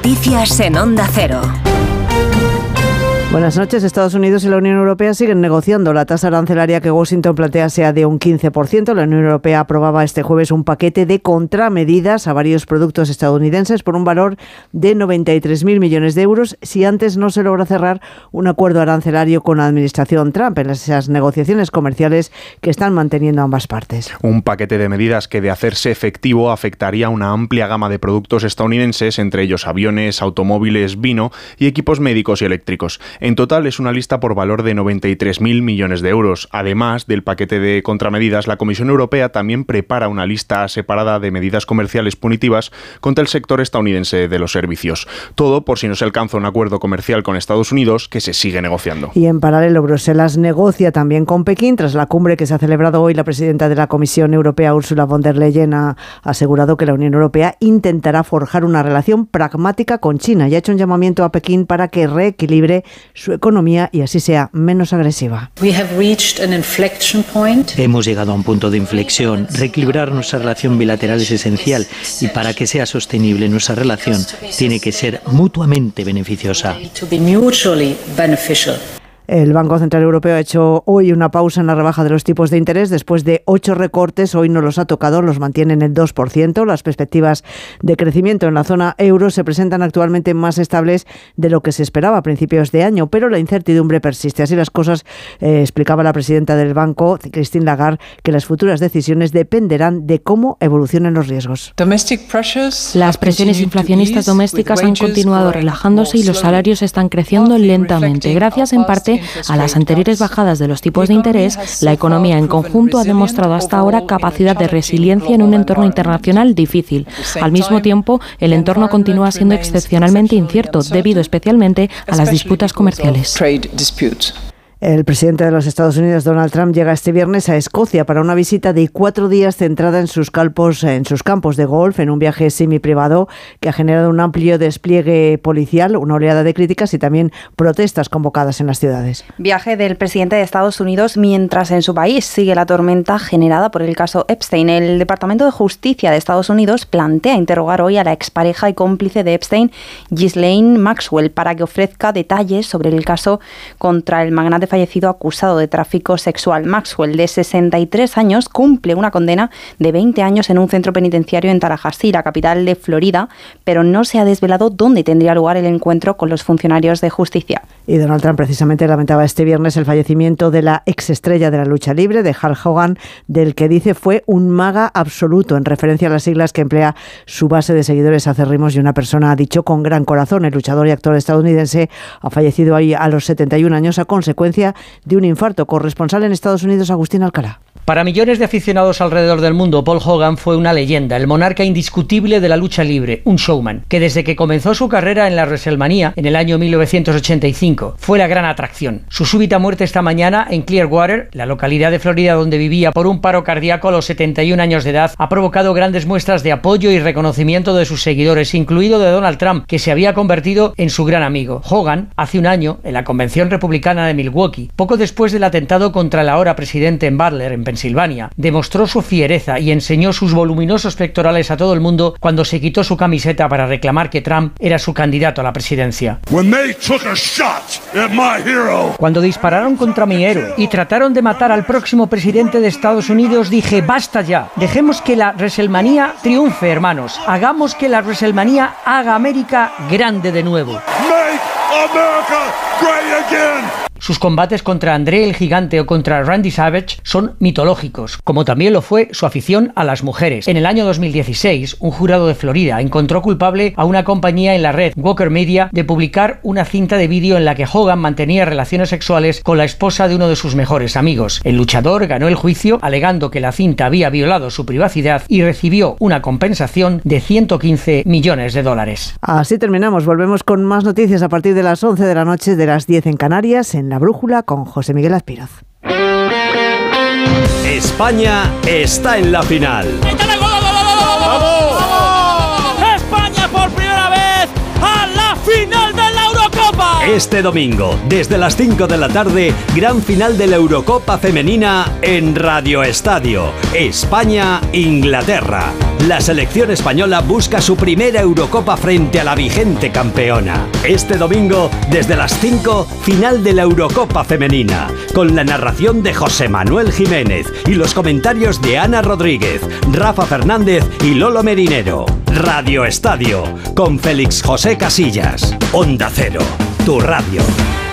Noticias en Onda Cero. Buenas noches. Estados Unidos y la Unión Europea siguen negociando. La tasa arancelaria que Washington plantea sea de un 15%. La Unión Europea aprobaba este jueves un paquete de contramedidas a varios productos estadounidenses por un valor de 93.000 millones de euros si antes no se logra cerrar un acuerdo arancelario con la administración Trump en esas negociaciones comerciales que están manteniendo ambas partes. Un paquete de medidas que, de hacerse efectivo, afectaría a una amplia gama de productos estadounidenses, entre ellos aviones, automóviles, vino y equipos médicos y eléctricos. En total es una lista por valor de 93.000 millones de euros. Además del paquete de contramedidas, la Comisión Europea también prepara una lista separada de medidas comerciales punitivas contra el sector estadounidense de los servicios. Todo por si no se alcanza un acuerdo comercial con Estados Unidos, que se sigue negociando. Y en paralelo, Bruselas negocia también con Pekín. Tras la cumbre que se ha celebrado hoy, la presidenta de la Comisión Europea, Ursula von der Leyen, ha asegurado que la Unión Europea intentará forjar una relación pragmática con China y ha hecho un llamamiento a Pekín para que reequilibre su economía y así sea menos agresiva. Hemos llegado a un punto de inflexión. Reequilibrar nuestra relación bilateral es esencial y para que sea sostenible nuestra relación tiene que ser mutuamente beneficiosa. El Banco Central Europeo ha hecho hoy una pausa en la rebaja de los tipos de interés después de 8 recortes. Hoy no los ha tocado, los mantiene en el 2%. Las perspectivas de crecimiento en la zona euro se presentan actualmente más estables de lo que se esperaba a principios de año, pero la incertidumbre persiste. Así las cosas, explicaba la presidenta del banco, Christine Lagarde, que las futuras decisiones dependerán de cómo evolucionen los riesgos. Las presiones inflacionistas domésticas han continuado relajándose y los salarios están creciendo lentamente, gracias en parte a las anteriores bajadas de los tipos de interés. La economía en conjunto ha demostrado hasta ahora capacidad de resiliencia en un entorno internacional difícil. Al mismo tiempo, el entorno continúa siendo excepcionalmente incierto, debido especialmente a las disputas comerciales. El presidente de los Estados Unidos, Donald Trump, llega este viernes a Escocia para una visita de 4 días centrada en sus campos de golf, en un viaje semiprivado que ha generado un amplio despliegue policial, una oleada de críticas y también protestas convocadas en las ciudades. Viaje del presidente de Estados Unidos mientras en su país sigue la tormenta generada por el caso Epstein. El Departamento de Justicia de Estados Unidos plantea interrogar hoy a la expareja y cómplice de Epstein, Ghislaine Maxwell, para que ofrezca detalles sobre el caso contra el magnate fallecido acusado de tráfico sexual. Maxwell, de 63 años, cumple una condena de 20 años en un centro penitenciario en Tallahassee, la capital de Florida, pero no se ha desvelado dónde tendría lugar el encuentro con los funcionarios de justicia. Y Donald Trump precisamente lamentaba este viernes el fallecimiento de la exestrella de la lucha libre, de Hulk Hogan, del que dice fue un maga absoluto, en referencia a las siglas que emplea su base de seguidores acérrimos, y una persona, ha dicho, con gran corazón. El luchador y actor estadounidense ha fallecido ahí a los 71 años a consecuencia de un infarto. Corresponsal en Estados Unidos, Agustín Alcalá. Para millones de aficionados alrededor del mundo, Paul Hogan fue una leyenda, el monarca indiscutible de la lucha libre, un showman, que desde que comenzó su carrera en la WrestleMania en el año 1985 fue la gran atracción. Su súbita muerte esta mañana en Clearwater, la localidad de Florida donde vivía por un paro cardíaco a los 71 años de edad, ha provocado grandes muestras de apoyo y reconocimiento de sus seguidores, incluido de Donald Trump, que se había convertido en su gran amigo. Hogan, hace un año, en la Convención Republicana de Milwaukee, poco después del atentado contra el ahora presidente en Butler, en Pensilvania, demostró su fiereza y enseñó sus voluminosos pectorales a todo el mundo cuando se quitó su camiseta para reclamar que Trump era su candidato a la presidencia. Cuando dispararon contra mi héroe y trataron de matar al próximo presidente de Estados Unidos, dije, basta ya, dejemos que la WrestleMania triunfe, hermanos, hagamos que la WrestleMania haga América grande de nuevo. Sus combates contra André el Gigante o contra Randy Savage son mitológicos, como también lo fue su afición a las mujeres. En el año 2016, un jurado de Florida encontró culpable a una compañía en la red, Walker Media, de publicar una cinta de vídeo en la que Hogan mantenía relaciones sexuales con la esposa de uno de sus mejores amigos. El luchador ganó el juicio alegando que la cinta había violado su privacidad y recibió una compensación de $115 millones. Así terminamos. Volvemos con más noticias a partir de las 11 de la noche, de las 10 en Canarias, en La Brújula, con José Miguel Azpiroz. España está en la final. ¡Vamos! ¡España por primera vez a la final de la Eurocopa! Este domingo, desde las 5 de la tarde, gran final de la Eurocopa Femenina en Radio Estadio. España-Inglaterra. La selección española busca su primera Eurocopa frente a la vigente campeona. Este domingo, desde las 5, final de la Eurocopa Femenina, con la narración de José Manuel Jiménez y los comentarios de Ana Rodríguez, Rafa Fernández y Lolo Merinero. Radio Estadio, con Félix José Casillas. Onda Cero, tu radio.